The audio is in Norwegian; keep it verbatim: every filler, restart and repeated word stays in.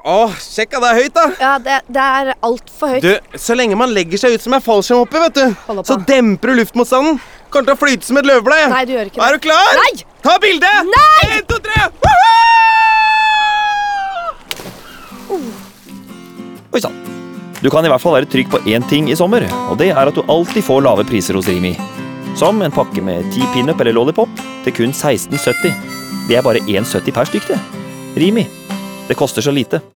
Åh, sjekk, det er høyt da. Ja, det, det er alt for høyt. Du, så lenge man legger seg ut som en fallskjermhopper, vet du, Hold opp, så da. demper du luftmotstanden. Kommer til å flyte som et løvblad. Nei, du gjør ikke det. Er du klar? Nei! Ta bilde! Nei! En, to, tre! Oi sann. Du kan i hvert fall være trygg på én ting i sommer, og det er at du alltid får lave priser hos Rimi. Som en pakke med ti pinup eller lollipop til kun seksten sytti. Det er bare én sytti per stykk, det. Rimi. Det koster så lite.